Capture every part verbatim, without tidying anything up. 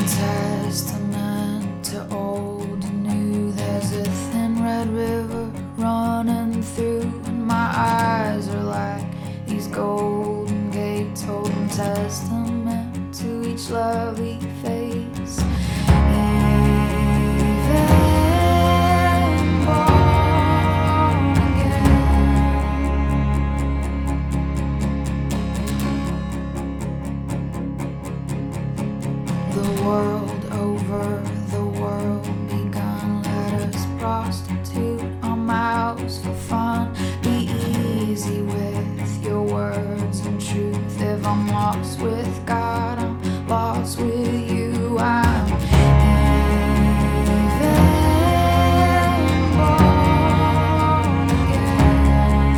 Testament to old and new. There's a thin red river running through, and my eyes are like these golden gates holding testament to each lovely face. Even born again. The world over, the world begun. Let us prostitute our mouths for fun. Be easy with your words and truth. If I'm lost with God, I'm lost with you. I'm even born again.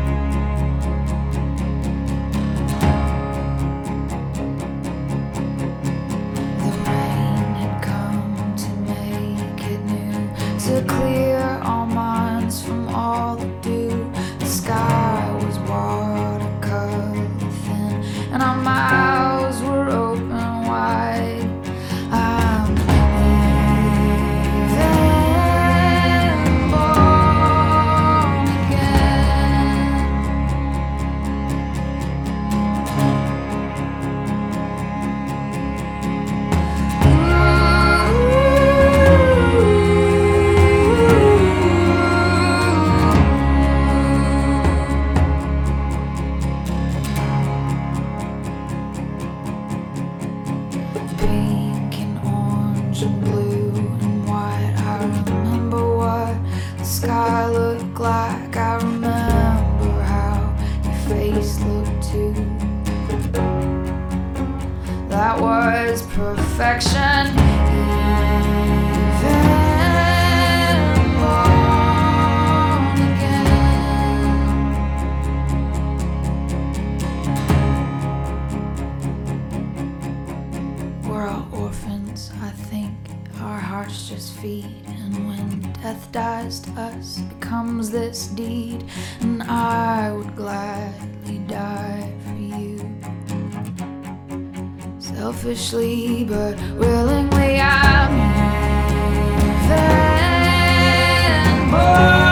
The rain had come to make it new, to clear our minds from all the dew. The sky was watercolor thin, and our mouths were open wide. I'm even born again. Pink and orange and blue and white. I remember what the sky looked like. I remember how your face looked too. That was perfection. Even born again. We're all orphans, I think. Our hearts just feed, and when death dies to us, it becomes this deed. And I would gladly die for you, selfishly but willingly. I'm even born